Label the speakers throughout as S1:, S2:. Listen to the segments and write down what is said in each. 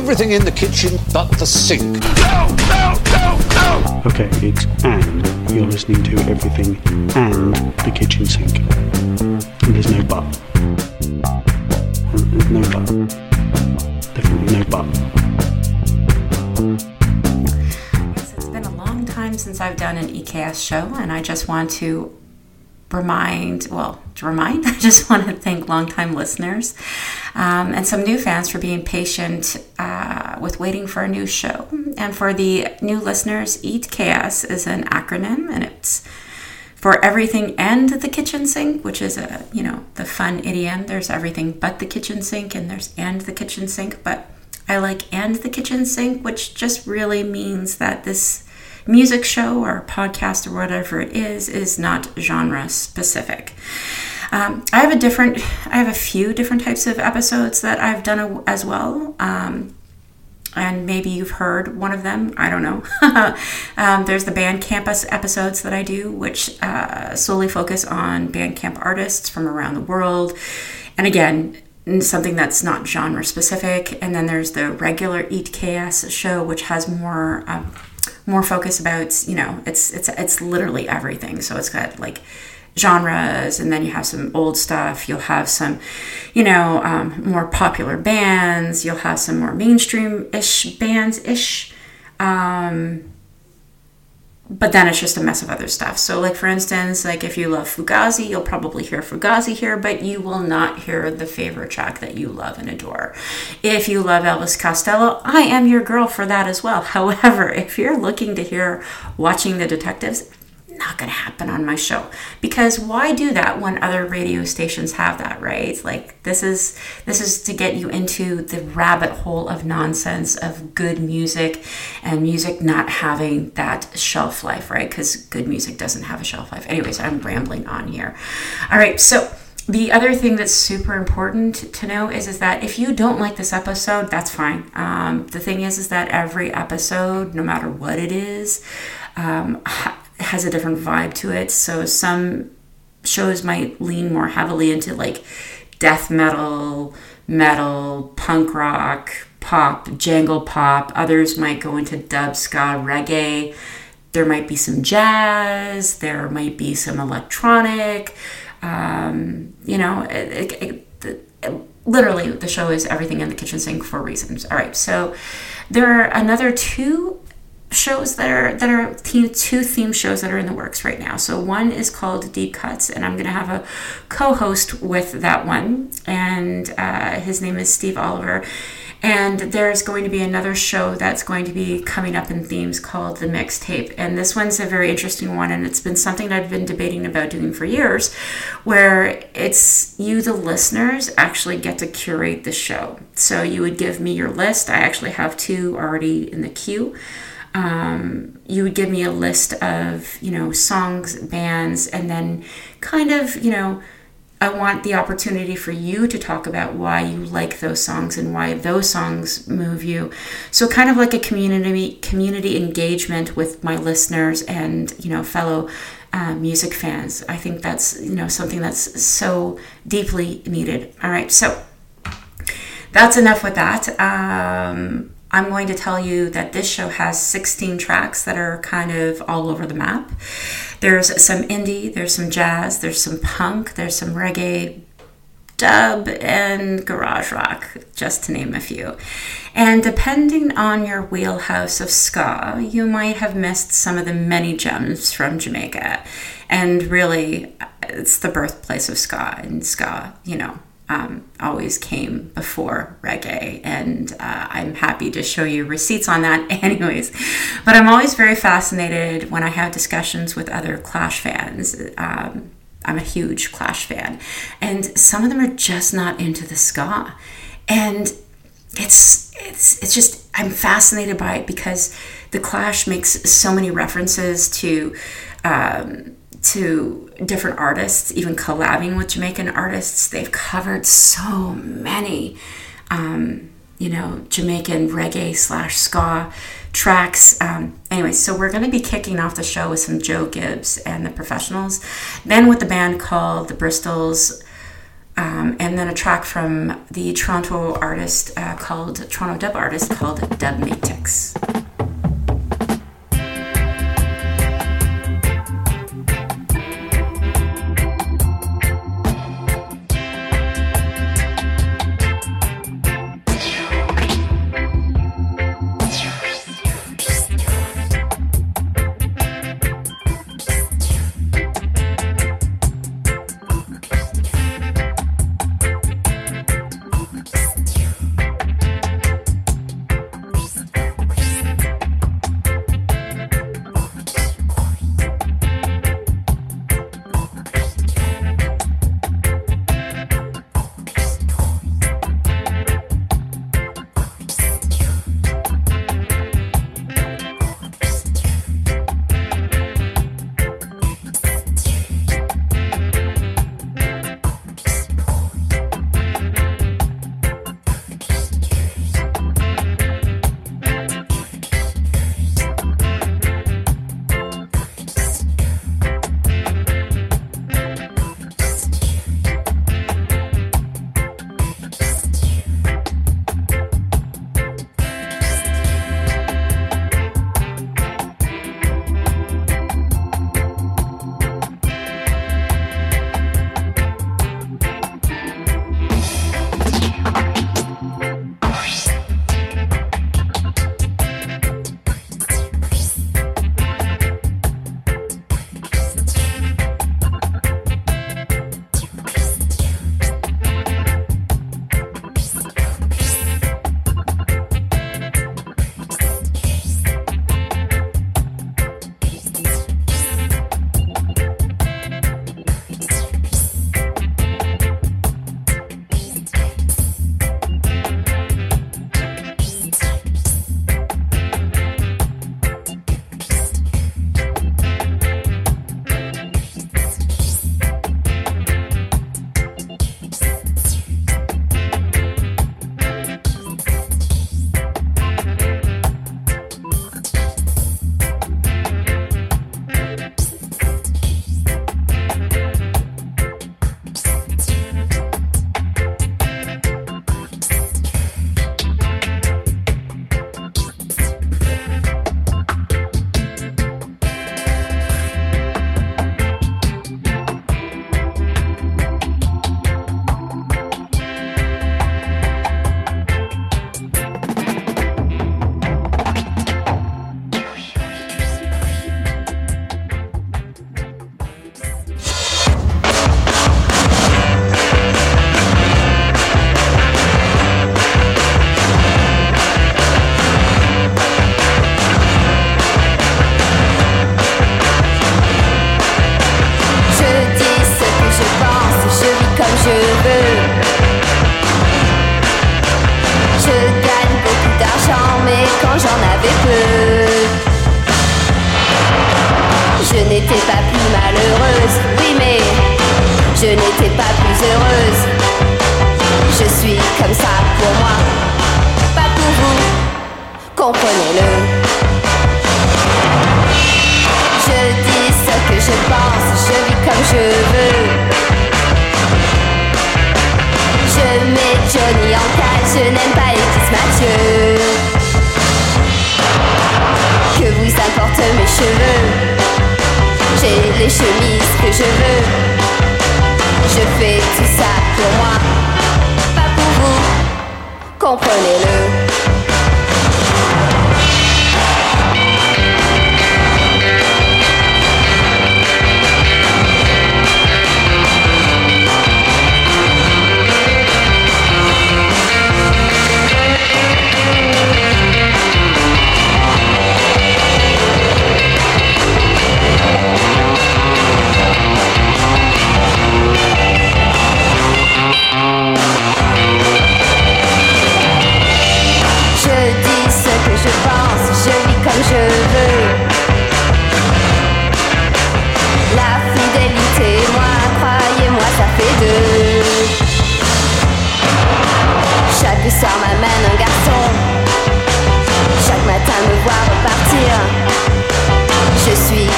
S1: everything in the kitchen but the sink.
S2: Okay, it's and. You're listening to everything and the kitchen sink. And there's no but. There's no but. Definitely no but.
S3: Yes, it's been a long time since I've done an EKS show, and I just want to I just want to thank longtime listeners and some new fans for being patient with waiting for a new show. And for the new listeners, EKS is an acronym, and it's for everything and the kitchen sink, which is the fun idiom. There's everything but the kitchen sink, and there's and the kitchen sink. But I like and the kitchen sink, which just really means that this music show or podcast or whatever it is not genre specific. I have a few different types of episodes that I've done as well. And maybe you've heard one of them. I don't know. There's the Bandcamp episodes that I do, which solely focus on Bandcamp artists from around the world. And again, something that's not genre specific. And then there's the regular Eat KS show, which has more focus about, it's literally everything. So it's got like genres, and then you have some old stuff. You'll have some, more popular bands. You'll have some more mainstream-ish bands-ish. But then it's just a mess of other stuff. So like, for instance, like if you love Fugazi, you'll probably hear Fugazi here, but you will not hear the favorite track that you love and adore. If you love Elvis Costello, I am your girl for that as well. However, if you're looking to hear Watching the Detectives, not going to happen on my show, because why do that when other radio stations have that, right? Like this is to get you into the rabbit hole of nonsense of good music, and music not having that shelf life, right? Because good music doesn't have a shelf life. Anyways, I'm rambling on here. All right, so the other thing that's super important to know is that if you don't like this episode, that's fine. The thing is that every episode, no matter what it is, has a different vibe to it. So some shows might lean more heavily into like death metal, punk rock, pop, jangle pop. Others might go into dub, ska, reggae. There might be some jazz. There might be some electronic. Literally, the show is everything in the kitchen sink for reasons. All right, so there are another two shows that are two theme shows that are in the works right now. So one is called Deep Cuts, and I'm going to have a co-host with that one, and his name is Steve Oliver. And there's going to be another show that's going to be coming up in themes called The Mixtape. And this one's a very interesting one, and it's been something that I've been debating about doing for years, where it's you, the listeners, actually get to curate the show. So you would give me your list. I actually have two already in the queue. You would give me a list of, songs, bands, and then kind of, I want the opportunity for you to talk about why you like those songs and why those songs move you. So kind of like a community engagement with my listeners and, fellow music fans. I think that's, something that's so deeply needed. All right, so that's enough with that. I'm going to tell you that this show has 16 tracks that are kind of all over the map. There's some indie, there's some jazz, there's some punk, there's some reggae, dub, and garage rock, just to name a few. And depending on your wheelhouse of ska, you might have missed some of the many gems from Jamaica. And really, it's the birthplace of ska, and ska, always came before reggae, and I'm happy to show you receipts on that anyways. But I'm always very fascinated when I have discussions with other Clash fans. I'm a huge Clash fan, and some of them are just not into the ska, and it's just, I'm fascinated by it because the Clash makes so many references to different artists, even collabing with Jamaican artists. They've covered so many, Jamaican reggae / ska tracks. Anyway, so we're going to be kicking off the show with some Joe Gibbs and the Professionals, then with the band called the Bristols, and then a track from the Toronto dub artist called Dubmatix.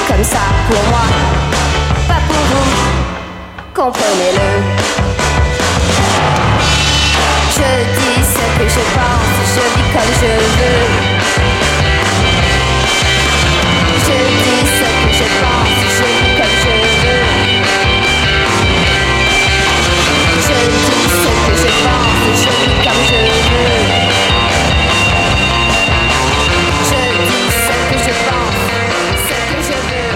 S4: comprenez-le. Je dis ce que je pense, je vis comme je veux. Je dis ce que je pense, je vis comme je veux. Je dis ce que je pense, je vis comme je veux. Je dis ce que je pense, ce que je veux.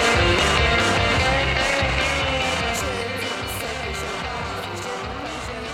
S4: Je dis ce que je pense, je vis comme je veux.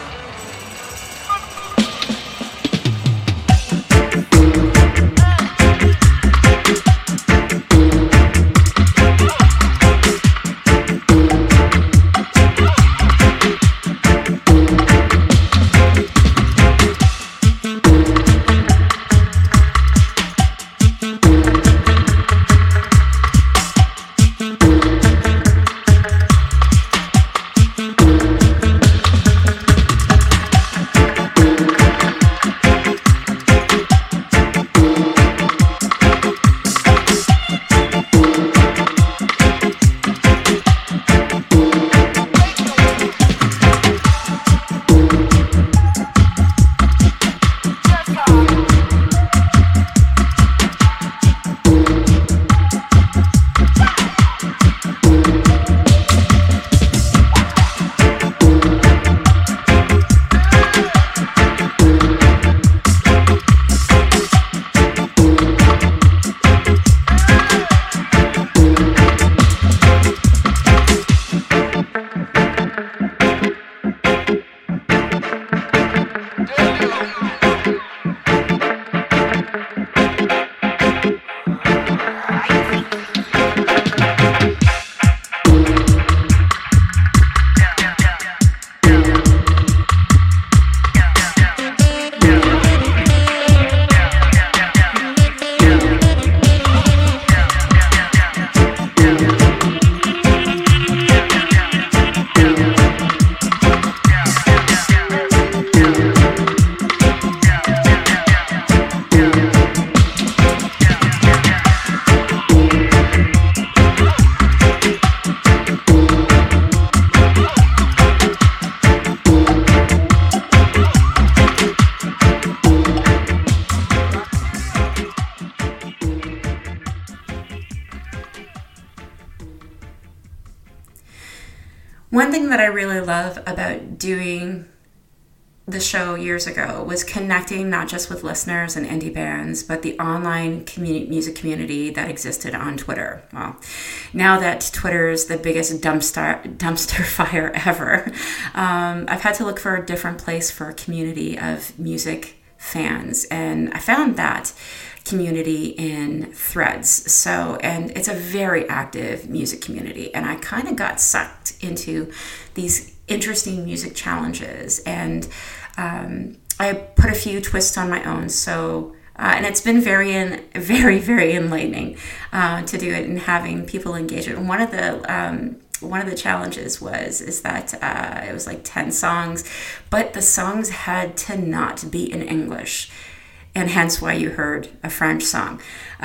S3: One thing that I really love about doing the show years ago was connecting not just with listeners and indie bands, but the online music community that existed on Twitter. Well, now that Twitter is the biggest dumpster fire ever, I've had to look for a different place for a community of music fans, and I found that community in Threads. So, and it's a very active music community, and I kind of got sucked into these interesting music challenges, and I put a few twists on my own. So, and it's been very enlightening to do it and having people engage it. And one of the challenges is that it was like 10 songs, but the songs had to not be in English, and hence why you heard a French song.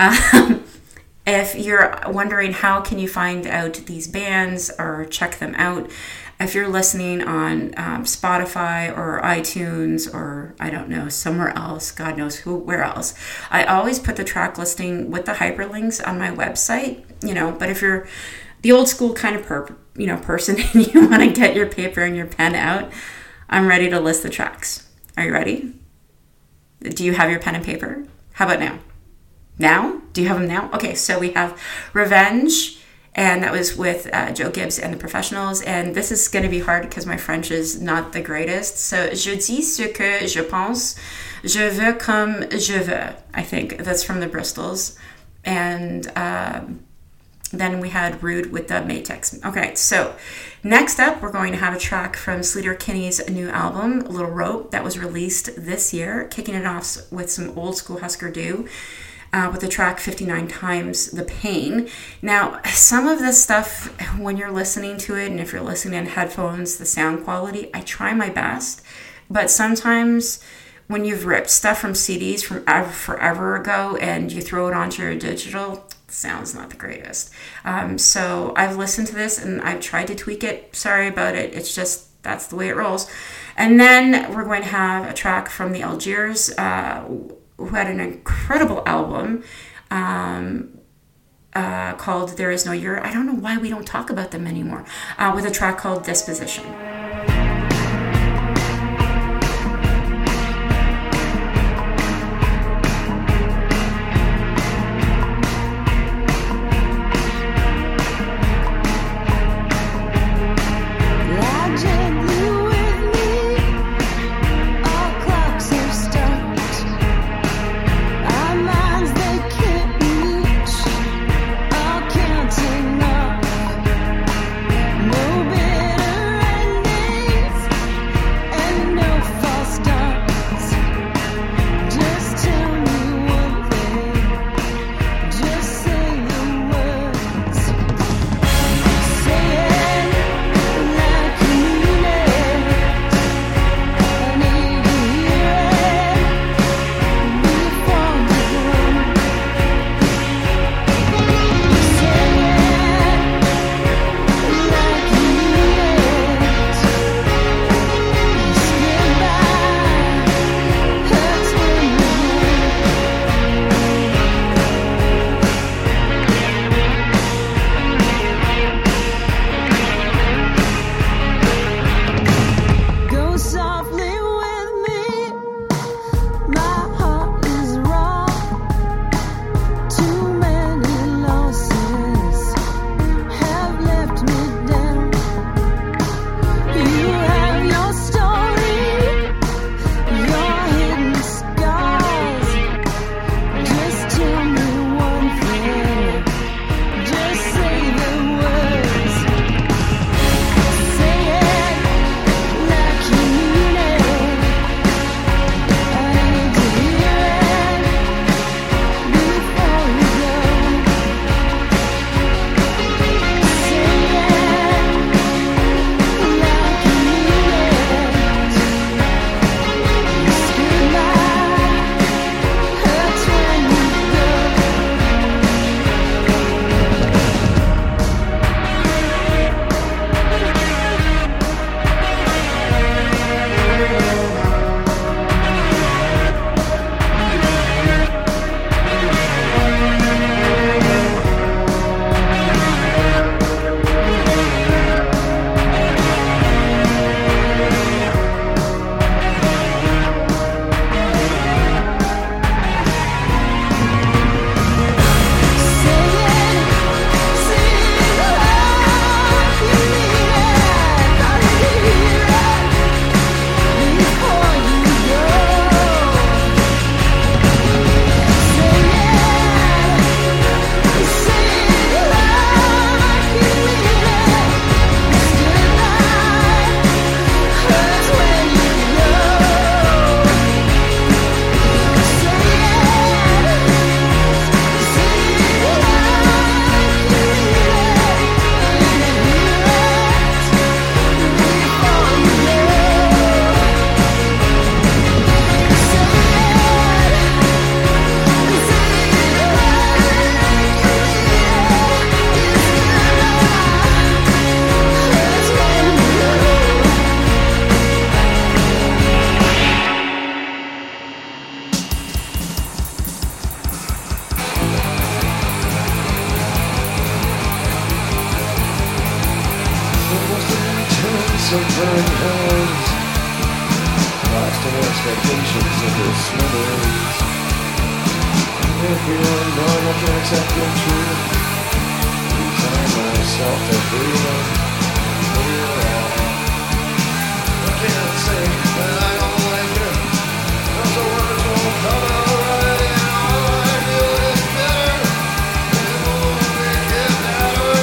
S3: If you're wondering how can you find out these bands or check them out, if you're listening on Spotify or iTunes or I don't know, somewhere else, God knows where else, I always put the track listing with the hyperlinks on my website, but if you're the old school kind of person and you want to get your paper and your pen out, I'm ready to list the tracks. Are you ready? Do you have your pen and paper? How about now? Now? Do you have them now? Okay, so we have Revenge, and that was with Joe Gibbs and the Professionals, and this is going to be hard because my French is not the greatest. So, je dis ce que je pense, je veux comme je veux, I think. That's from the Bristols. And then we had Rude with the Matex. Okay, so next up, we're going to have a track from Sleater Kinney's new album, Little Rope, that was released this year, kicking it off with some old school Husker Du. With the track 59 Times the Pain. Now, some of this stuff, when you're listening to it, and if you're listening in headphones, the sound quality, I try my best. But sometimes when you've ripped stuff from CDs from forever ago and you throw it onto your digital, the sound's not the greatest. So I've listened to this and I've tried to tweak it. Sorry about it. It's just that's the way it rolls. And then we're going to have a track from the Algiers, who had an incredible album called There Is No Year. I don't know why we don't talk about them anymore, with a track called Disposition.
S5: of burning hands, lasting expectations of the smithereens. If we are normal to accept the truth, resign myself to freedom. I can't say that I don't like it. Those are words won't come out right. All I do is better, and it won't make it better.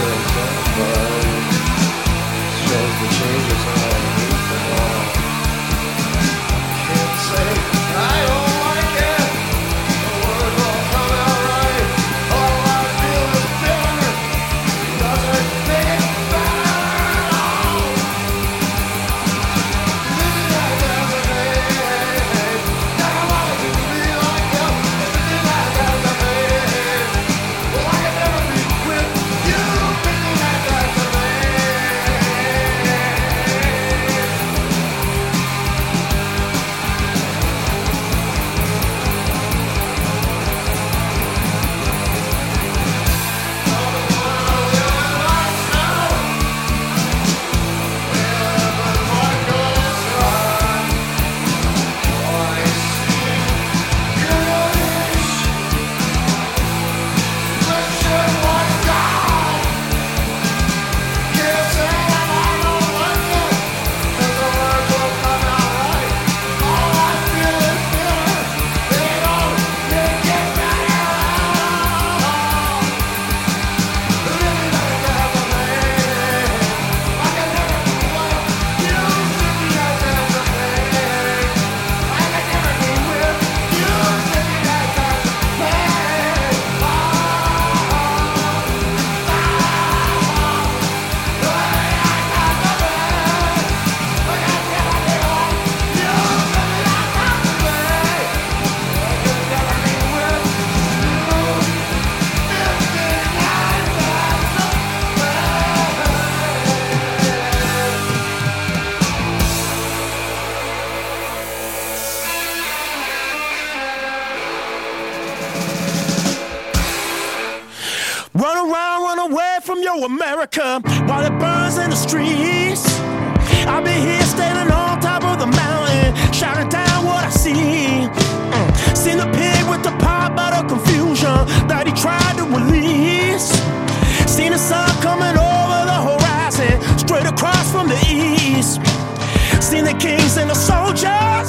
S6: America while it burns in the streets. I'll be here standing on top of the mountain, shouting down what I see. Seen the pig with the pop out of confusion that he tried to release. Seen the sun coming over the horizon, straight across from the east. Seen the kings and the soldiers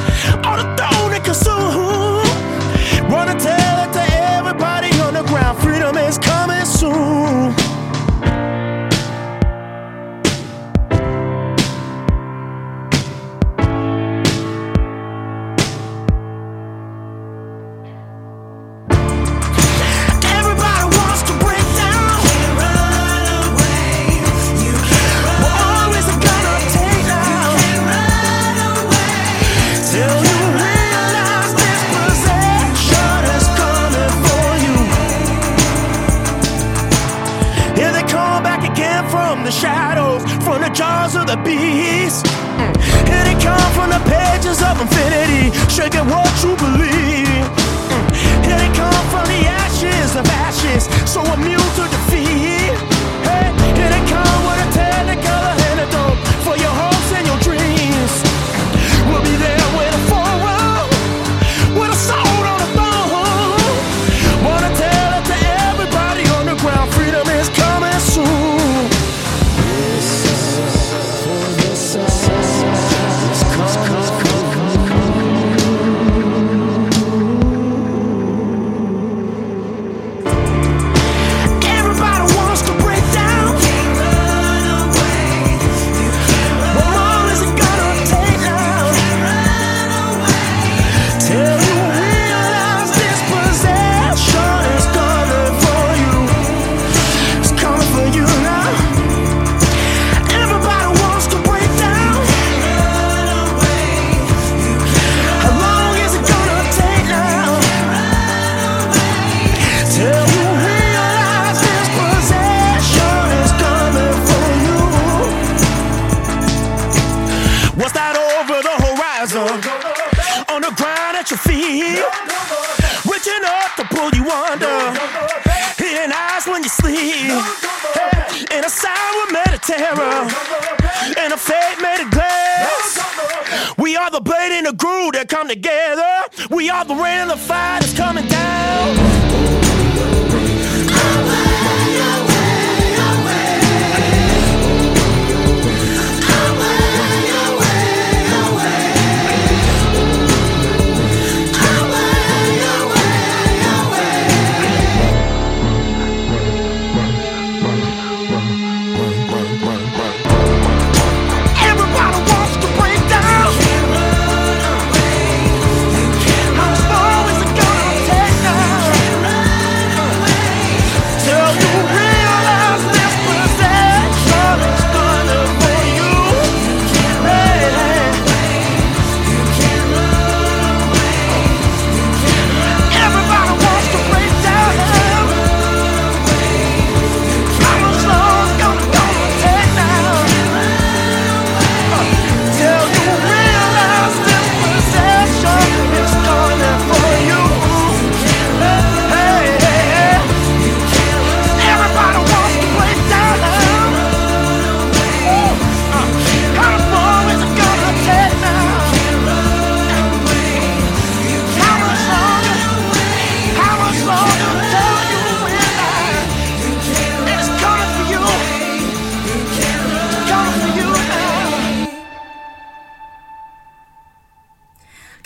S6: on the throne and consumed. Wanna tell it to everybody on the ground, freedom is coming soon. Shadows from the jaws of the beast. Here they come from the pages of infinity, shaking what you believe. Here they come from the ashes of ashes, so immune to defeat. Hey, here they come with a technicolor antidote for your hopes and your dreams. We'll be there with a forward, with a sword on the throne. Wanna tell it to everybody on the ground, freedom is coming soon. On the ground at your feet, reaching up to pull you under, hitting eyes when you sleep, in a sound made of terror, and a fate made of glass. We are the blade and the groove that come together. We are the rain and the fire that's coming down.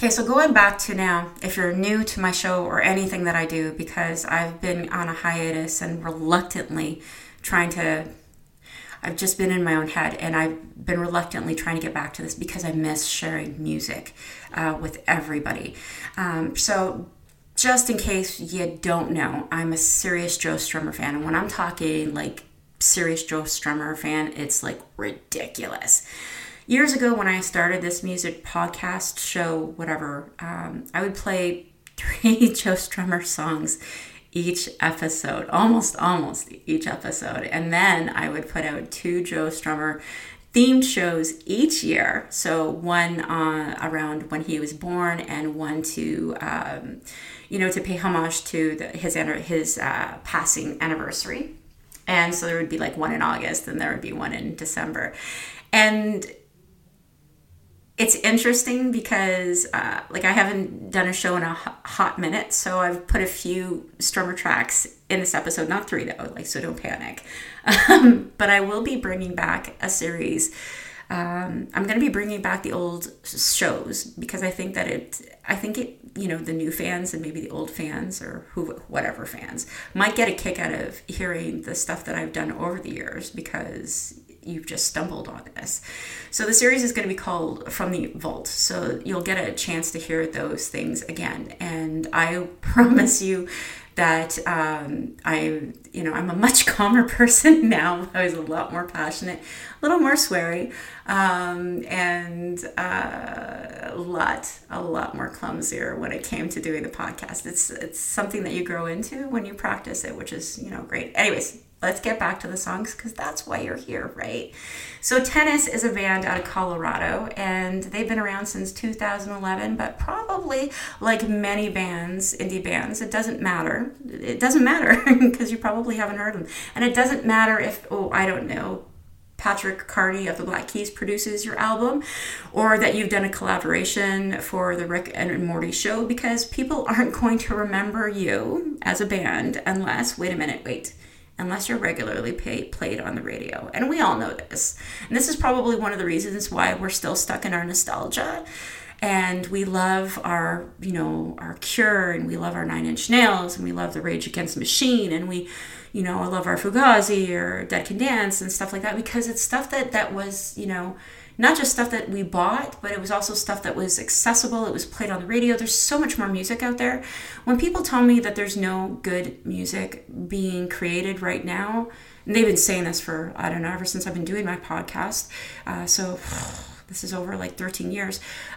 S3: Okay, so going back to now, if you're new to my show or anything that I do, because I've been on a hiatus and reluctantly I've just been in my own head, and I've been reluctantly trying to get back to this because I miss sharing music with everybody. So just in case you don't know, I'm a serious Joe Strummer fan. And when I'm talking like serious Joe Strummer fan, it's like ridiculous. Years ago when I started this music podcast show, whatever, I would play 3 Joe Strummer songs each episode, almost each episode. And then I would put out 2 Joe Strummer themed shows each year. So one around when he was born, and one to, to pay homage to his passing anniversary. And so there would be like one in August, and there would be one in December. And it's interesting because I haven't done a show in a hot minute, so I've put a few Strummer tracks in this episode, not 3 though, so don't panic. But I will be bringing back a series. I'm going to be bringing back the old shows because I think it, the new fans and maybe the old fans or whatever fans might get a kick out of hearing the stuff that I've done over the years because you've just stumbled on this. So the series is going to be called From the Vault. So you'll get a chance to hear those things again. And I promise you that I'm a much calmer person now. I was a lot more passionate, a little more sweary, and a lot more clumsier when it came to doing the podcast. It's something that you grow into when you practice it, which is, great. Anyways, let's get back to the songs because that's why you're here, right? So Tennis is a band out of Colorado, and they've been around since 2011, but probably like many bands, indie bands, it doesn't matter. It doesn't matter because you probably haven't heard them. And it doesn't matter if, Patrick Carney of the Black Keys produces your album, or that you've done a collaboration for the Rick and Morty show, because people aren't going to remember you as a band unless you're regularly played on the radio. And we all know this. And this is probably one of the reasons why we're still stuck in our nostalgia. And we love our Cure, and we love our Nine Inch Nails, and we love the Rage Against the Machine, and we, I love our Fugazi or Dead Can Dance and stuff like that, because it's stuff that was, not just stuff that we bought, but it was also stuff that was accessible. It was played on the radio. There's so much more music out there. When people tell me that there's no good music being created right now, and they've been saying this for, ever since I've been doing my podcast. So this is over like 13 years.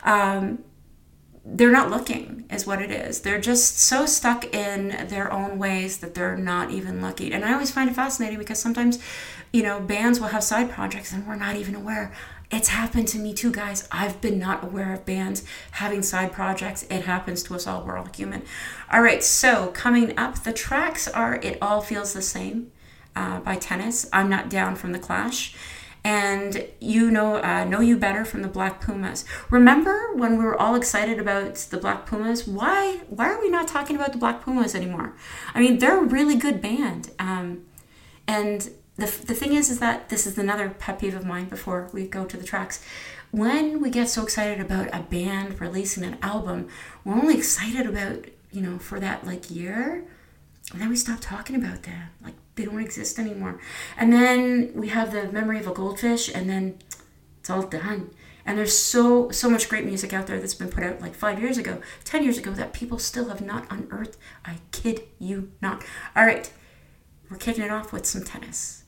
S3: They're not looking, is what it is. They're just so stuck in their own ways that they're not even looking. And I always find it fascinating because sometimes, bands will have side projects and we're not even aware. It's happened to me too, guys. I've been not aware of bands having side projects. It happens to us all. We're all human. All right, so coming up, the tracks are It All Feels the Same by Tennis, I'm Not Down from The Clash, and Know You Better from the Black Pumas. Remember when we were all excited about the Black Pumas? Why are we not talking about the Black Pumas anymore? I mean, they're a really good band. And the thing is that this is another pet peeve of mine before we go to the tracks. When we get so excited about a band releasing an album, we're only excited about, for that year, and then we stop talking about them. They don't exist anymore. And then we have the Memory of a Goldfish, and then it's all done. And there's so much great music out there that's been put out 5 years ago, 10 years ago, that people still have not unearthed. I kid you not. All right, we're kicking it off with some Tennis.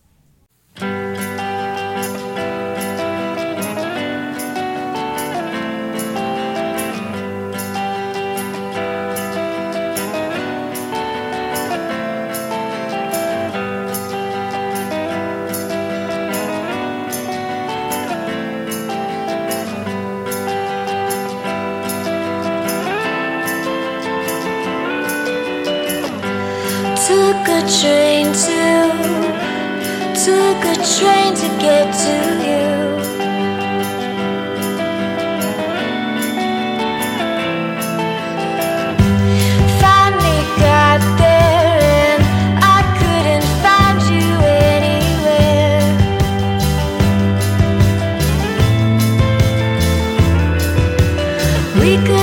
S4: Took a train to get to you. Finally got there and I couldn't find you anywhere. We could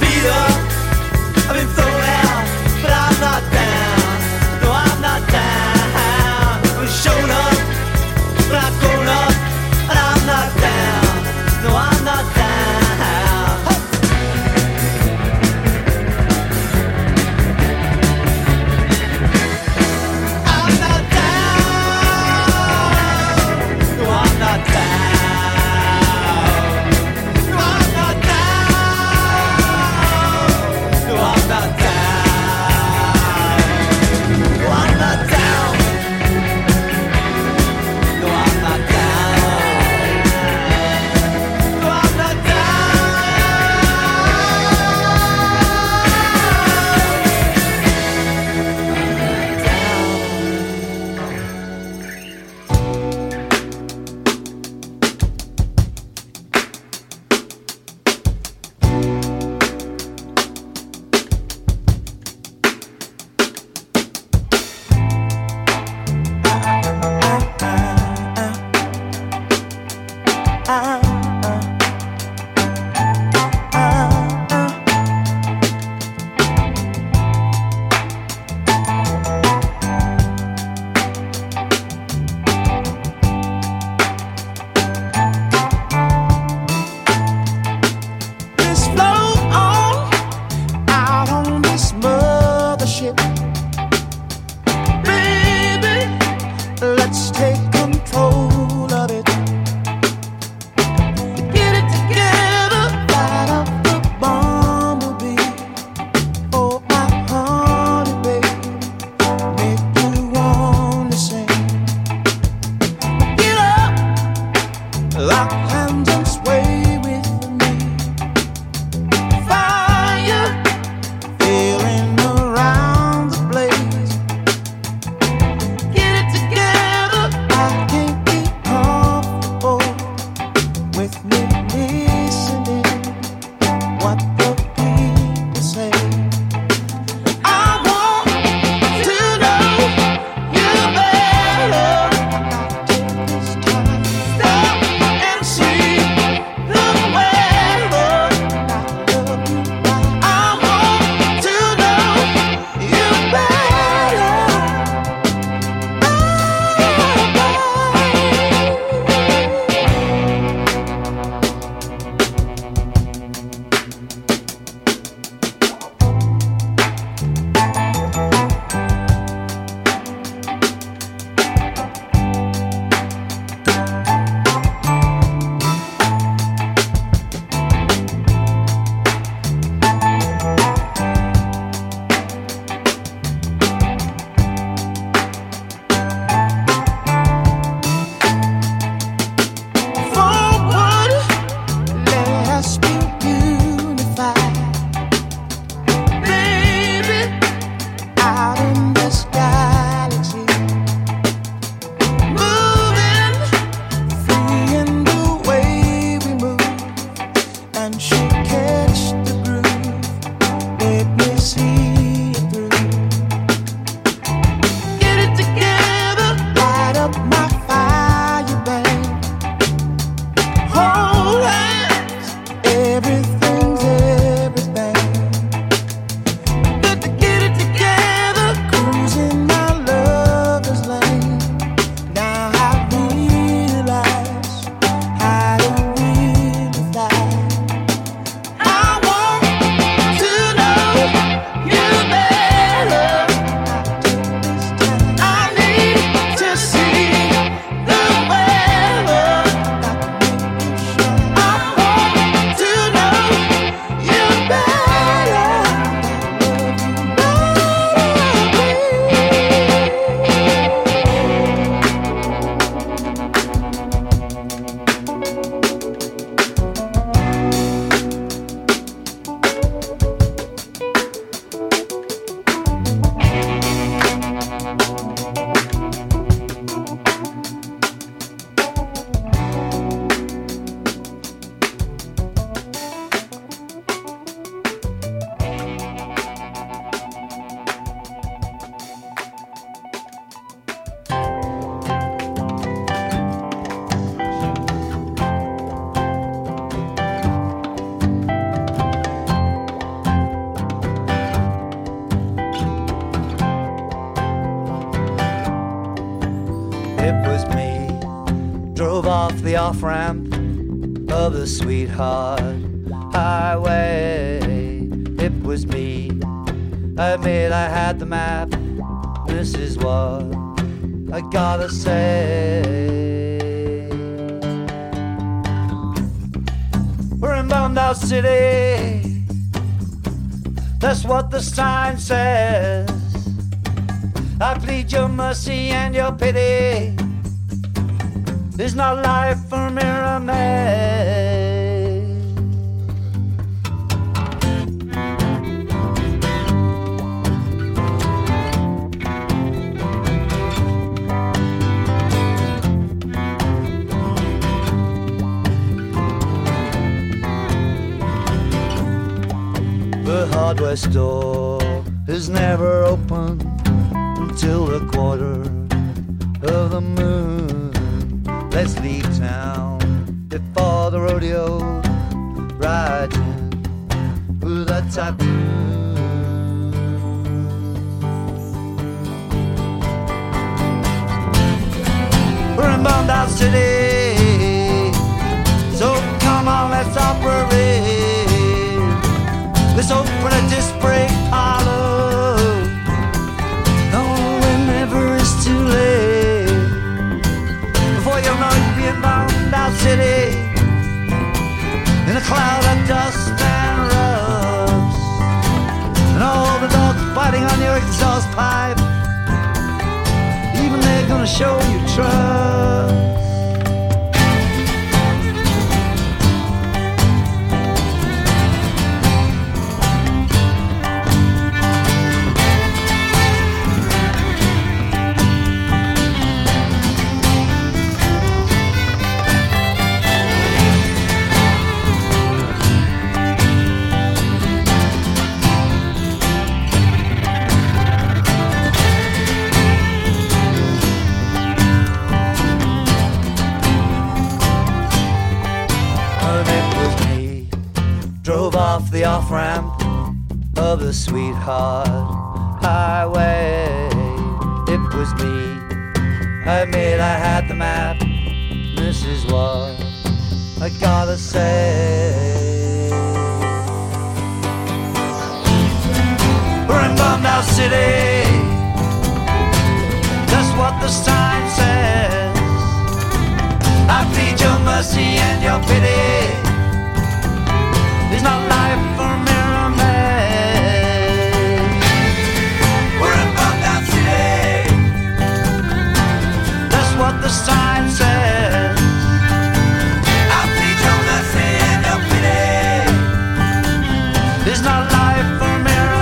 S6: beat up, I've been thrown out, but I'm not down. No, I'm not down. I've shown up, but I've grown up, and I'm not down. No, I'm not down. I'm not down. No, I'm not down. No, I'm not down.
S7: the off-ramp of the Sweetheart Highway. It was me, I admit I had the map. This is what I gotta say. We're in Bondi City, that's what the sign says. I plead your mercy and your pity. There's not life for Miramaid. The hardware store is never open until the quarter of the moon. Let's leave town before the rodeo rides in with a typhoon. We're in Bondi City, so come on, let's operate. Let's open a disc brake parlor. No, whenever it's too late. Before you know it, you'll be in Bondi City, in a cloud of dust and rust, and all the dogs biting on your exhaust pipe. Even they're gonna show you trust. Drove off the off-ramp of the Sweetheart Highway. It was me, I admit I had the map. This is what I gotta say. We're in Bondi City, that's what the sign says. I plead your mercy and your pity. There's no life for Miramaid. We're in Bondi City, that's what the sign says. I plead your mercy and your pity. There's no life for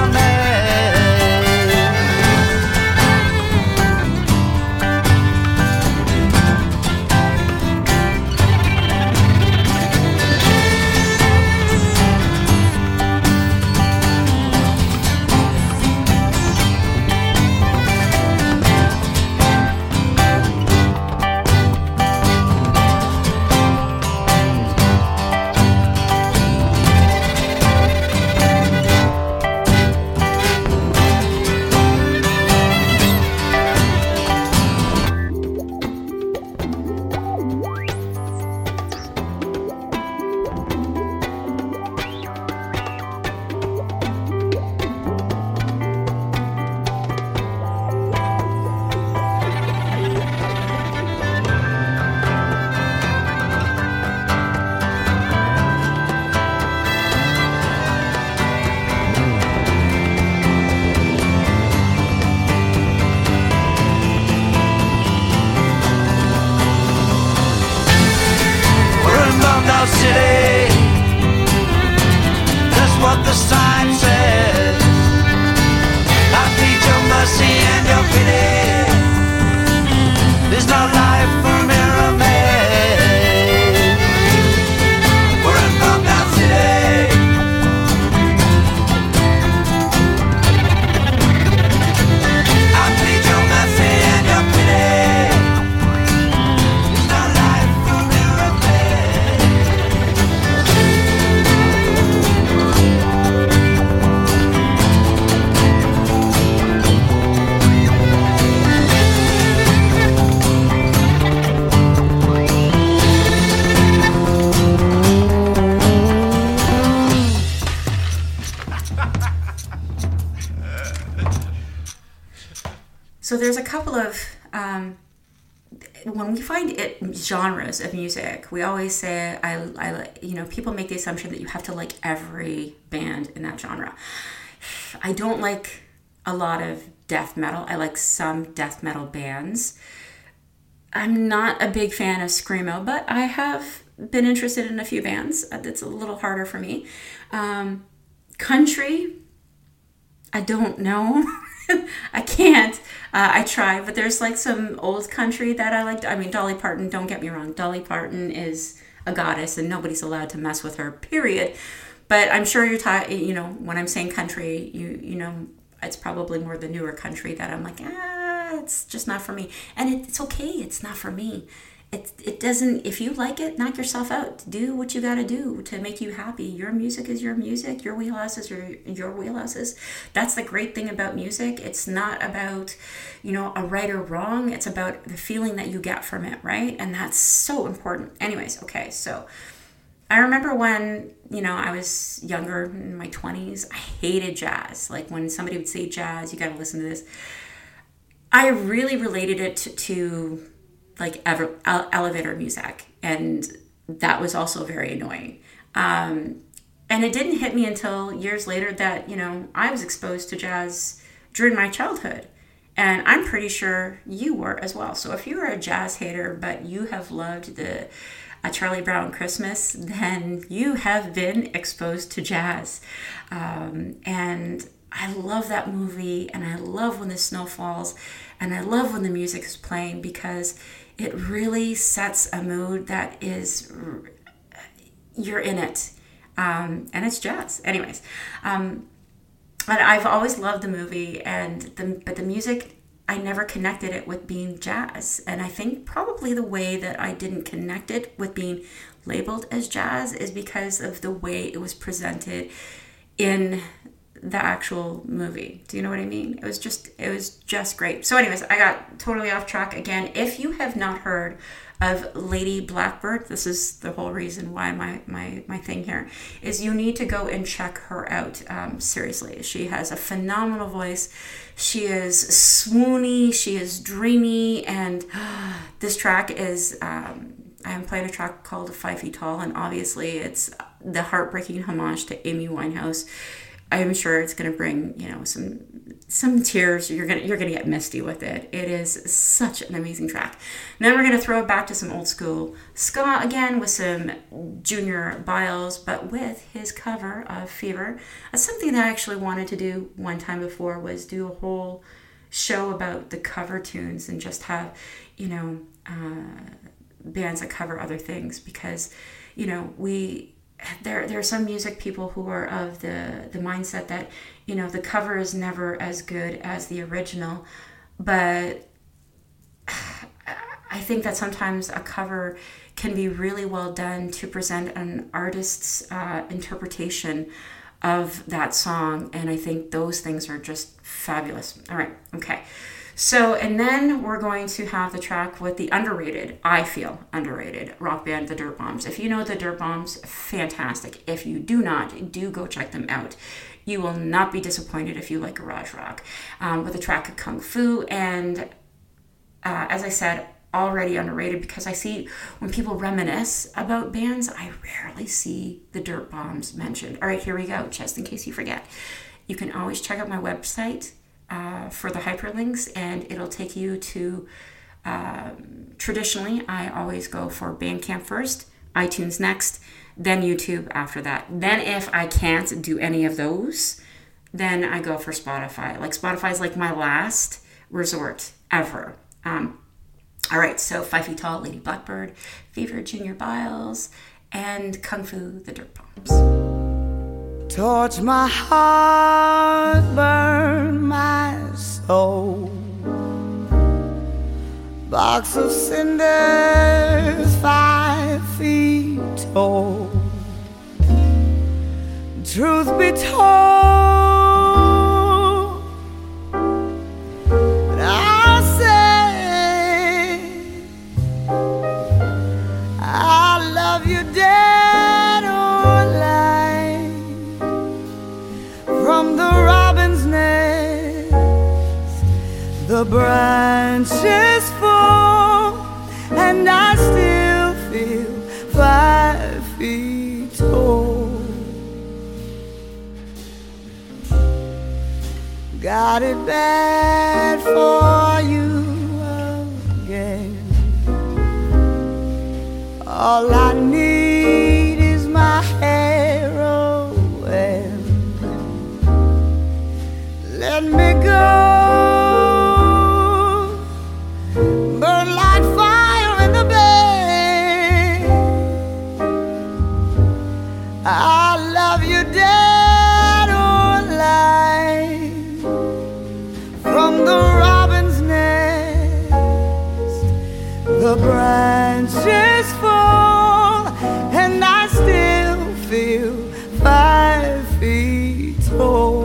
S7: City, that's what the sign says. I plead your mercy and your pity. There's no life for Miramaid. We're in Bondi City, I plead your mercy and your pity. There's no life for Miramaid.
S3: So there's a couple of when we find genres of music, we always say people make the assumption that you have to like every band in that genre. I don't like a lot of death metal. I like some death metal bands. I'm not a big fan of screamo, but I have been interested in a few bands. It's a little harder for me. Country, I don't know. I can't. I try, but there's like some old country that I like. I mean, Dolly Parton, don't get me wrong. Dolly Parton is a goddess and nobody's allowed to mess with her, period. But I'm sure you're talking, when I'm saying country, it's probably more the newer country that I'm like, it's just not for me. And it's okay. It's not for me. It doesn't, if you like it, knock yourself out. Do what you got to do to make you happy. Your music is your music. Your wheelhouse is your wheelhouses. That's the great thing about music. It's not about, a right or wrong. It's about the feeling that you get from it, right? And that's so important. Anyways, okay, so I remember when, I was younger, in my 20s, I hated jazz. Like when somebody would say jazz, you got to listen to this. I really related it to like elevator music, and that was also very annoying. And it didn't hit me until years later that, I was exposed to jazz during my childhood. And I'm pretty sure you were as well. So if you were a jazz hater, but you have loved a Charlie Brown Christmas, then you have been exposed to jazz. And I love that movie, and I love when the snow falls, and I love when the music is playing, because it really sets a mood that is, you're in it. And it's jazz. Anyways, but I've always loved the movie, but the music, I never connected it with being jazz. And I think probably the way that I didn't connect it with being labeled as jazz is because of the way it was presented in the actual movie. Do you know what I mean? It was just great. So anyways, I got totally off track again. If you have not heard of Lady Blackbird, this is the whole reason why my thing here is you need to go and check her out. Seriously, she has a phenomenal voice. She is swoony, she is dreamy, and this track is I'm playing a track called 5 Feet Tall, and obviously it's the heartbreaking homage to Amy Winehouse. I'm sure it's going to bring, some tears. You're going to get misty with it. It is such an amazing track. And then we're going to throw it back to some old school ska again with some Junior Byles, but with his cover of Fever. That's something that I actually wanted to do one time before, was do a whole show about the cover tunes and just have, bands that cover other things, because, there are some music people who are of the mindset that, the cover is never as good as the original. But I think that sometimes a cover can be really well done to present an artist's interpretation of that song. And I think those things are just fabulous. All right. Okay. So, and then we're going to have the track with the I feel underrated rock band, The Dirt Bombs. If you know The Dirt Bombs, fantastic. If you do not, do go check them out. You will not be disappointed if you like garage rock. With the track Kung Fu, and as I said, already underrated, because I see when people reminisce about bands, I rarely see The Dirt Bombs mentioned. All right, here we go, just in case you forget. You can always check out my website for the hyperlinks, and it'll take you to, traditionally, I always go for Bandcamp first, iTunes next, then YouTube after that. Then if I can't do any of those, then I go for Spotify. Like Spotify is like my last resort ever. All right, so 5 Feet Tall, Lady Blackbird, Fever, Junior Byles, and Kung Fu, The Dirt Bombs.
S7: Torch my heart, burn my soul. Box of cinders, 5 feet tall. Truth be told, I'll say I love you dead or alive. From the robin's nest The branches fall, and I still feel 5 feet tall. Got it bad for you again. All I need is my heroin. Let me go. Burn like fire in the bed. I love you dead or alive. From the robin's nest, the branches fall, and I still feel 5 feet tall.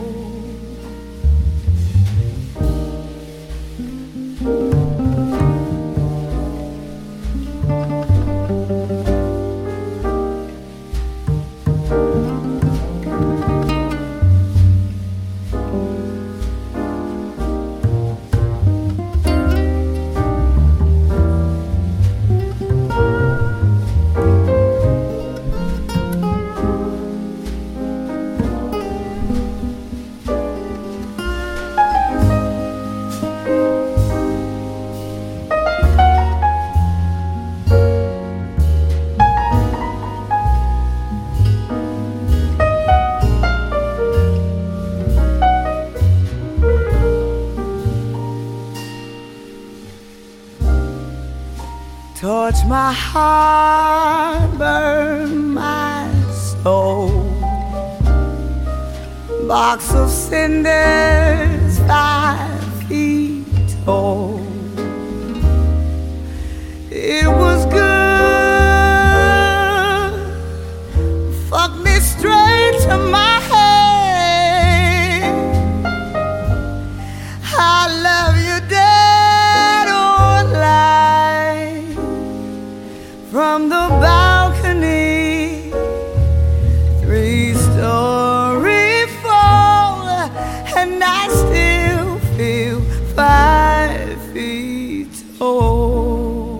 S7: Torch my heart, burn my soul. Box of cinders, 5 feet tall. It was good. Fuck me straight to my head. I love you dead or alive. From the balcony, 3-story fall, and I still feel 5 feet tall.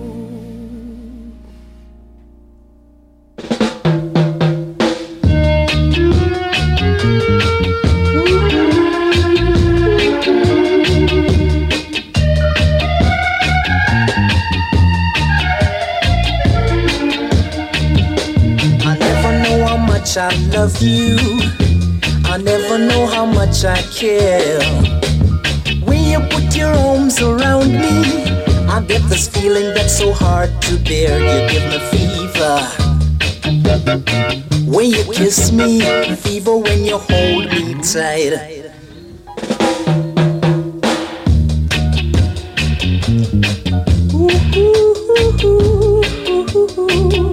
S8: I love you. I never know how much I care. When you put your arms around me, I get this feeling that's so hard to bear. You give me fever when you kiss me, fever when you hold me tight. Ooh, ooh, ooh, ooh, ooh.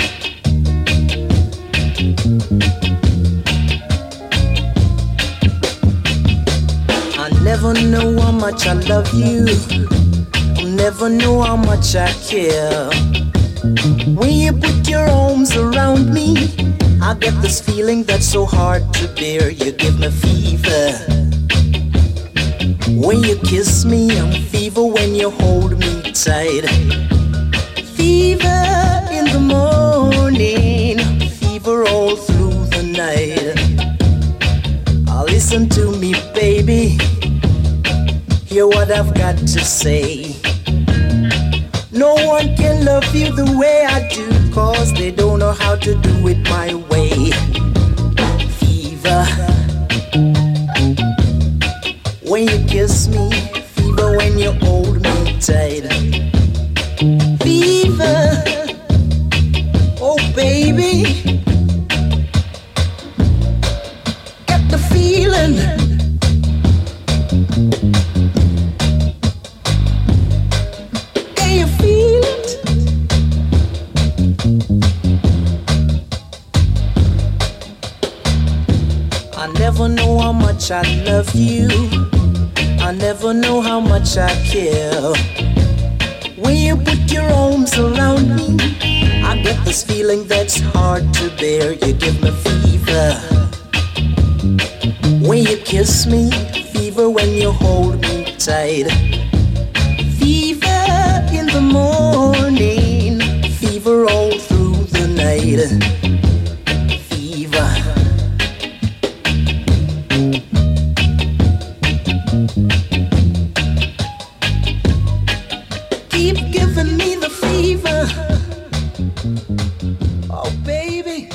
S8: Never know how much I love you. I'll never know how much I care. When you put your arms around me, I get this feeling that's so hard to bear. You give me fever when you kiss me, I'm fever when you hold me tight. Fever in the morning, fever all through the night. Listen to me, baby. Hear what I've got to say. No one can love you the way I do, 'cause they don't know how to do it my way. Fever when you kiss me, fever when you hold me tight. Fever, oh baby, get the feeling. I never know how much I love you. I never know how much I care. When you put your arms around me, I get this feeling that's hard to bear. You give me fever when you kiss me, fever when you hold me appetite. Fever in the morning, fever all through the night. Fever. Keep giving me the fever. Oh, baby.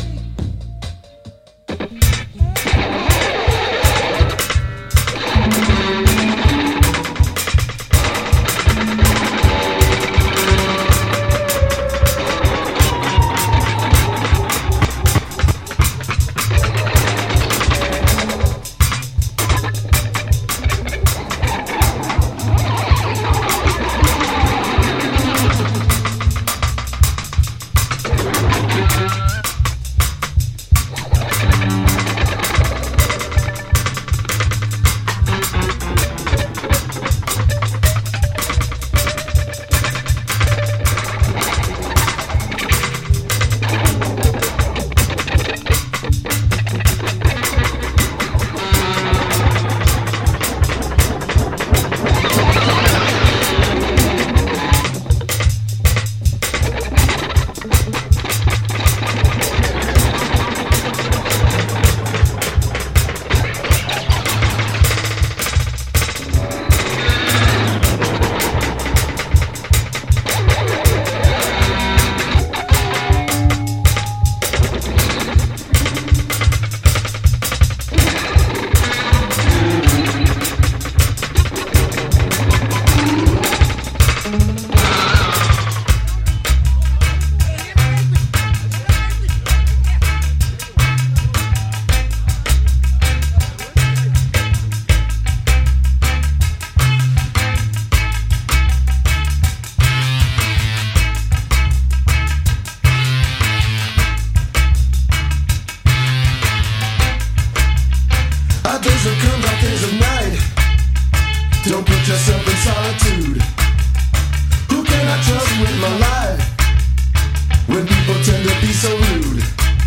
S5: Days will come like days of night. Don't put yourself in solitude. Who can I trust with my life when people tend to be so rude?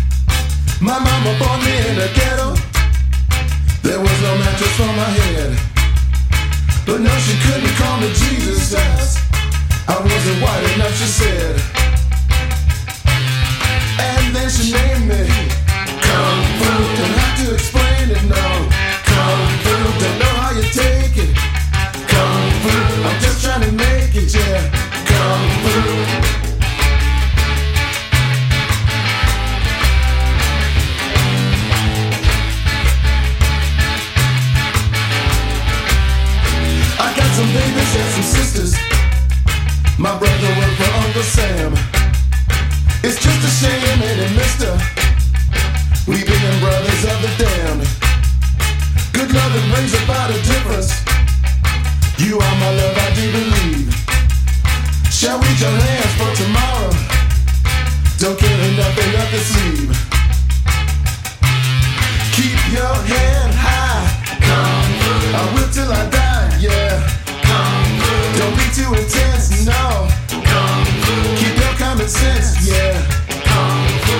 S5: My mama born me in a ghetto. There was no mattress for my head, but no, she couldn't call me Jesus. I wasn't white enough, she said. And then she named me Kung Fu. Don't have to explain it, no. Kung Fu, don't know how you take it. Kung Fu, I'm just trying to make it, yeah. Kung Fu. I got some babies and some sisters. My brother worked for Uncle Sam. It's just a shame, ain't it, mister? We being brothers of the damned. Good loving brings about a difference. You are my love, I do believe. Shall we join hands for tomorrow? Don't carry nothing up the sleeve. Keep your head high. Kung Fu. I will till I die, yeah. Kung Fu. Don't be too intense, no. Kung Fu. Keep your common sense, yeah. Kung Fu.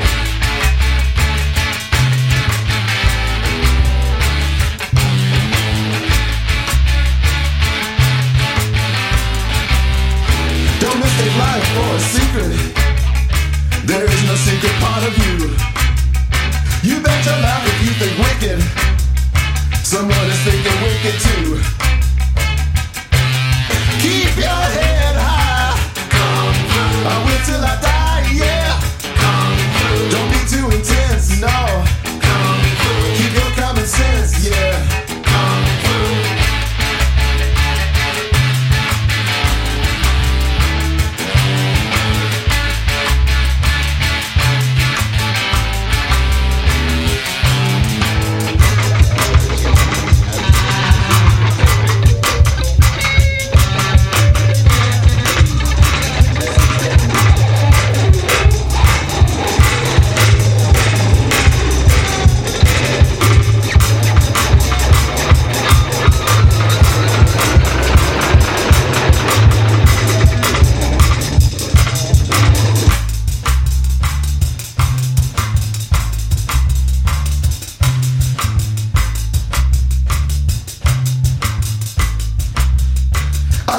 S5: Don't mistake life for a secret. There is no secret part of you. You bet your life if you think wicked. Someone is thinking wicked too. Keep your head high. Kung Fu. I will till I die, yeah. Kung Fu. Don't be too intense, no. Kung Fu. Keep your common sense, yeah. Kung Fu.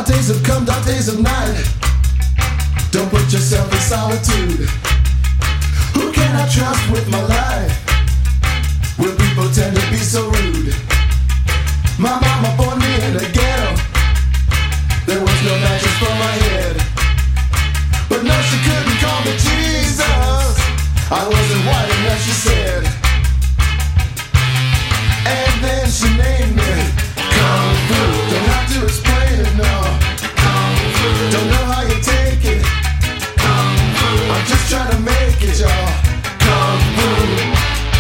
S5: Dark days have come, dark days of night. Don't put yourself in solitude. Who can I trust with my life? Will people tend to be so rude? My mama born me in a ghetto. There was no mattress for my head. But no, she couldn't call me Jesus. I wasn't white enough, she said. And then she named me Kung Fu. Don't have to explain it, no. Kung Fu. Don't know how you take it. Kung Fu. I'm just trying to make it, y'all. Kung Fu.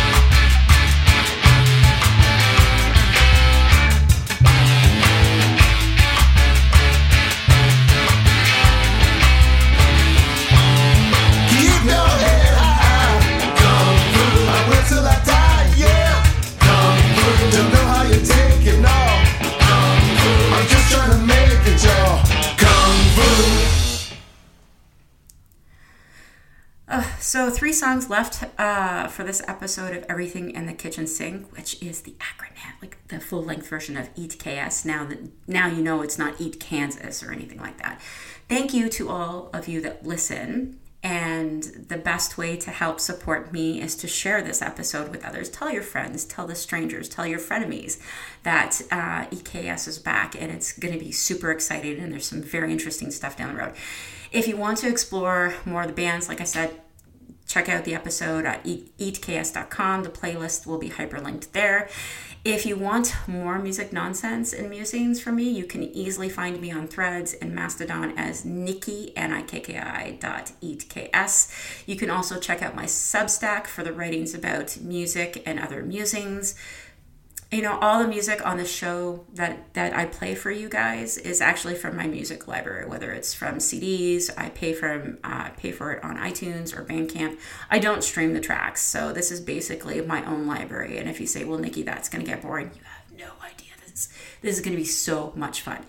S3: So 3 songs left for this episode of Everything in the Kitchen Sink, which is the acronym, like the full-length version of EAT KS. Now you know it's not Eat Kansas or anything like that. Thank you to all of you that listen. And the best way to help support me is to share this episode with others. Tell your friends, tell the strangers, tell your frenemies that EKS is back, and it's going to be super exciting, and there's some very interesting stuff down the road. If you want to explore more of the bands, like I said, check out the episode at eatks.com. The playlist will be hyperlinked there. If you want more music nonsense and musings from me, you can easily find me on Threads and Mastodon as Nikki, nikki.eatks. You can also check out my Substack for the writings about music and other musings. You know, all the music on the show that I play for you guys is actually from my music library, whether it's from CDs, I pay for it on iTunes or Bandcamp. I don't stream the tracks, so this is basically my own library. And if you say, well, Nikki, that's going to get boring, you have no idea. This is going to be so much fun.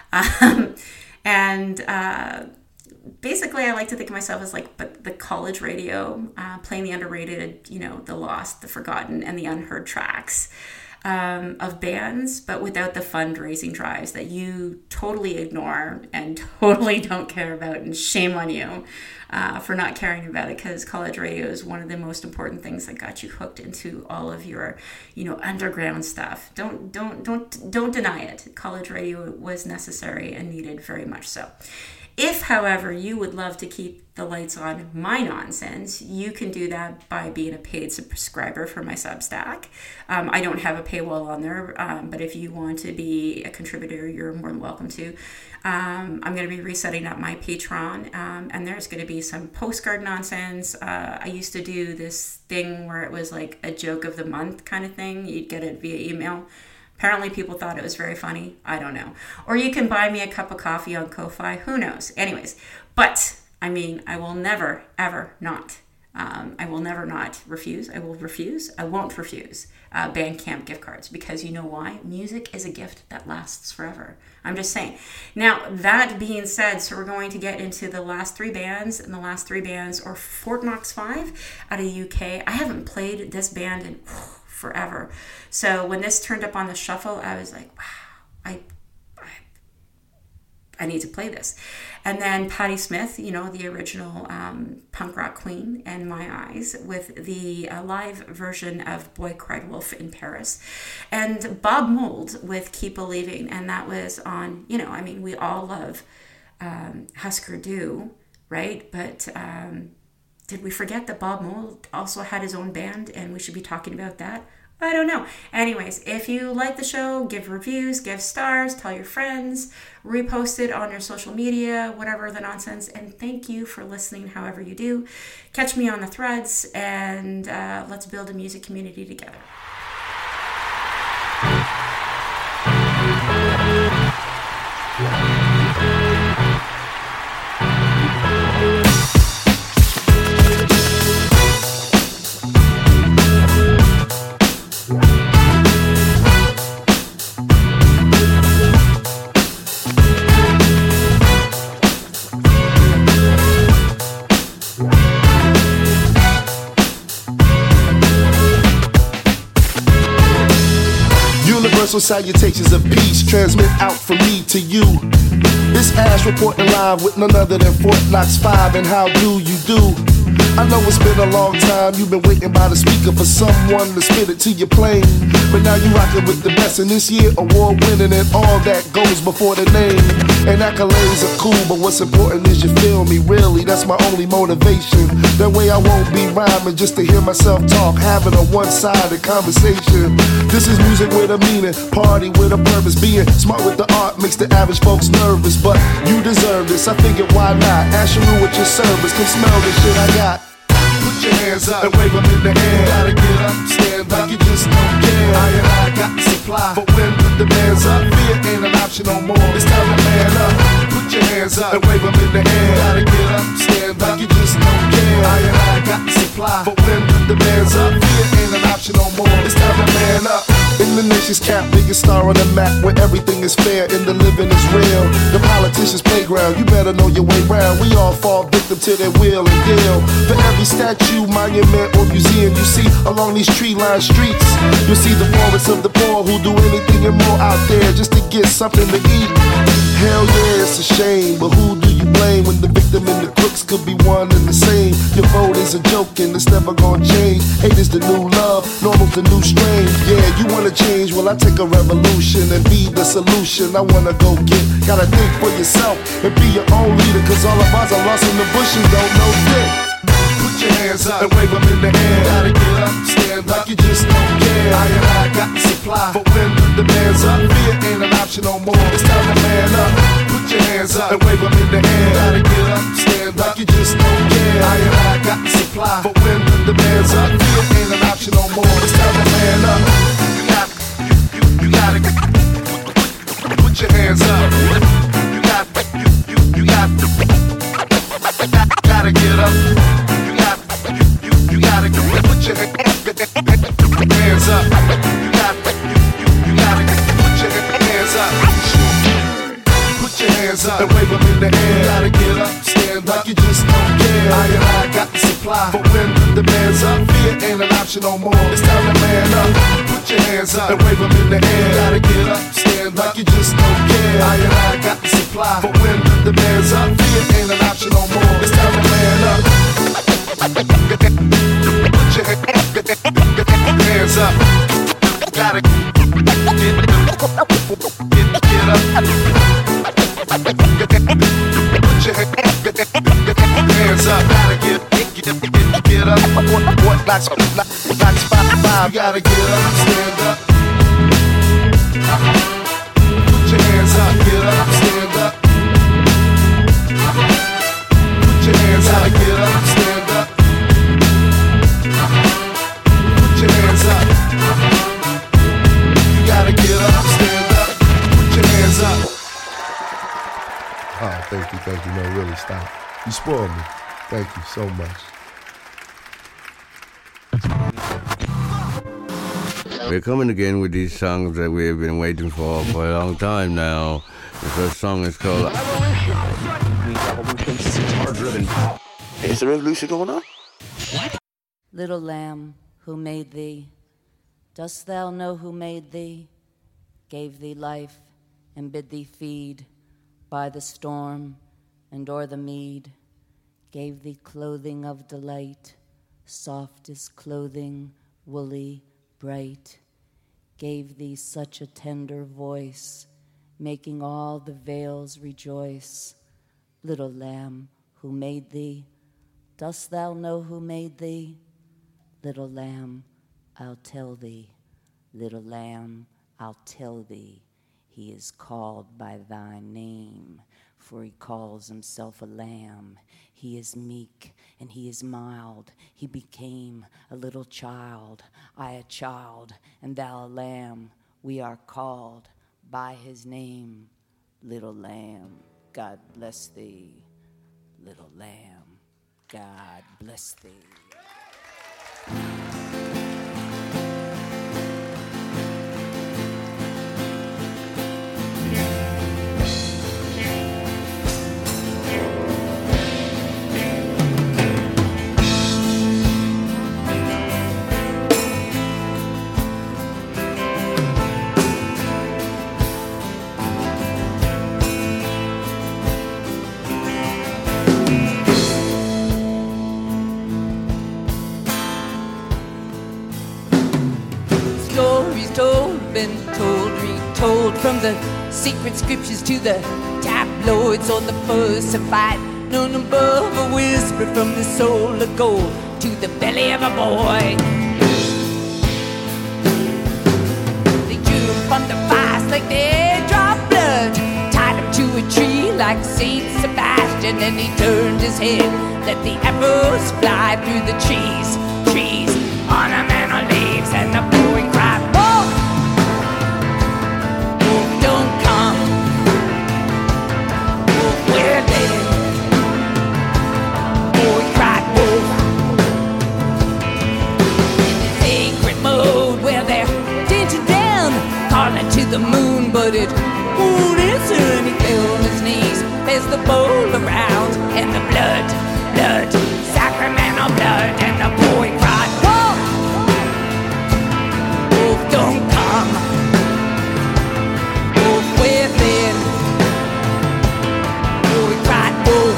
S3: Basically, I like to think of myself as like the college radio, playing the underrated, you know, the lost, the forgotten, and the unheard tracks of bands, but without the fundraising drives that you totally ignore and totally don't care about, and shame on you for not caring about it, because college radio is one of the most important things that got you hooked into all of your, you know, underground stuff. Don't deny it. College radio was necessary and needed very much so. If, however, you would love to keep the lights on my nonsense, you can do that by being a paid subscriber for my Substack. I don't have a paywall on there, but if you want to be a contributor, you're more than welcome to. I'm going to be resetting up my Patreon, and there's going to be some postcard nonsense. I used to do this thing where it was like a joke of the month kind of thing. You'd get it via email. Apparently people thought it was very funny. I don't know. Or you can buy me a cup of coffee on Ko-Fi. Who knows? Anyways, but I mean, I will never, ever not. I will never not refuse. I won't refuse Bandcamp gift cards, because you know why? Music is a gift that lasts forever. I'm just saying. Now, that being said, so we're going to get into the last 3 bands, and the last 3 bands are Fort Knox 5 out of the UK. I haven't played this band in forever. So when this turned up on the shuffle, I was like, wow, I need to play this. And then Patti Smith, you know, the original punk rock queen in my eyes, with the live version of Boy Cried Wolf in Paris. And Bob Mould with Keep Believing. And that was on, you know, I mean, we all love Husker Du, right? But did we forget that Bob Mould also had his own band, and we should be talking about that? I don't know. Anyways, if you like the show, give reviews, give stars, tell your friends, repost it on your social media, whatever the nonsense. And thank you for listening however you do. Catch me on the Threads, and let's build a music community together.
S9: Universal salutations of peace transmit out from me to you. This Ash reporting live with none other than Fort Knox 5, and how do you do? I know it's been a long time, you've been waiting by the speaker for someone to spit it to your plane. But now you rockin' with the best, and this year award winning, and all that goes before the name. And accolades are cool, but what's important is you feel me, really, that's my only motivation. That way I won't be rhyming just to hear myself talk, having a one-sided conversation. This is music with a meaning, party with a purpose. Being smart with the art makes the average folks nervous, but you deserve this, I figured why not? Asheru with your service, come smell the shit I got. Put your hands up and wave them in the air. Gotta get up, stand up, you just don't care. I got the supply for when the demand's up. Fear ain't an option no more, it's time to man up. Put your hands up and wave them in the air. Gotta get up, stand up, you just don't care. I got the supply for when the demand's up. Fear ain't an option no more, it's time to man up. In the nation's cap, biggest star on the map, where everything is fair and the living is real. The politician's playground, you better know your way round. We all fall victim to their will and deal. For every statue, monument, or museum you see along these tree-lined streets, you'll see the poorest of the poor who do anything and more out there just to get something to eat. Hell yeah, it's a shame, but who do you blame when the victim and the crooks could be one and the same? Your vote is a joke and it's never gonna change. Hate is the new love, normal's the new strain. Yeah, you wanna change, well I take a revolution and be the solution. I wanna go get, gotta think for yourself and be your own leader, cause all of us are lost in the bush and don't know dick. Put your hands up and wave them in the air. Gotta get up, stand up, you just don't care. I got the supply for when the demand's up. Fear ain't an option no more, it's time to man up. Put your hands up and wave them in the air. Gotta get up, stand up, you just don't care. I got the supply for when the demand's up. Fear ain't an option no more, it's time to man up. You gotta put your hands up. You got gotta get up. You gotta put your hands up. You gotta put your hands up. Put your hands up and wave them in the air. You gotta get up, stand up, you just don't care. I got the supply for when the demand's up. Fear ain't an option no more, it's time to man up. Put your hands up and wave them in the air. You gotta get up, stand up, you just don't care. I got the supply for when the demand's up. Fear ain't an option no more, it's time to man up. Put your hands up. Gotta get up. Put your hands up. Gotta get up. What knocks 5? You gotta get up, stand up. Put your hands up, get up, stand up. Put your hands up, get up, stand up. Put your hands up. You gotta get up, stand up. Put your hands up.
S10: Oh, thank you. No, really, stop. You spoiled me. Thank you so much.
S11: We're coming again with these songs that we have been waiting for a long time now. The first song is called
S12: Revolution. Is the revolution going on?
S13: What? Little lamb, who made thee? Dost thou know who made thee? Gave thee life and bid thee feed by the storm and o'er the mead. Gave thee clothing of delight, soft as clothing, woolly, bright. Gave thee such a tender voice, making all the vales rejoice. Little lamb, who made thee? Dost thou know who made thee? Little lamb, I'll tell thee. Little lamb, I'll tell thee. He is called by thy name, for he calls himself a lamb. He is meek and he is mild. He became a little child. I a child and thou a lamb. We are called by his name. Little lamb, God bless thee. Little lamb, God bless thee.
S14: been told, retold, from the secret scriptures to the tabloids or the versified, none above a whisper from the soul of gold to the belly of a boy. They drew him from the fast like they drop blood, tied him to a tree like Saint Sebastian, and he turned his head, let the arrows fly through the trees, ornamental leaves, and the boy cried, "Wolf! Wolf, don't come. Wolf, where then?" Boy cried, "Wolf." In the sacred mode where they're dancing down, calling to the moon, but it won't answer, and he fell on his knees as the bowl around, and the blood, sacramental blood, and the boy cried, "Wolf! Wolf, don't come. Wolf, where then?" Boy cried, "Wolf."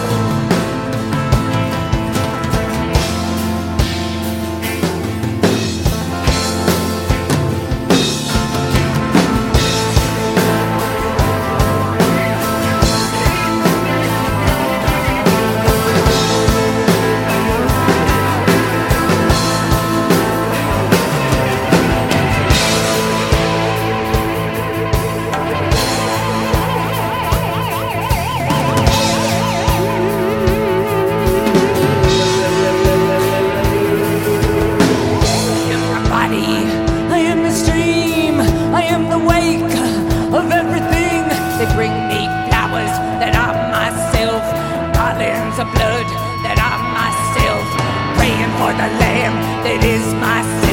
S14: Of everything, they bring me flowers that are myself, garlands of blood that are myself, praying for the lamb that is myself.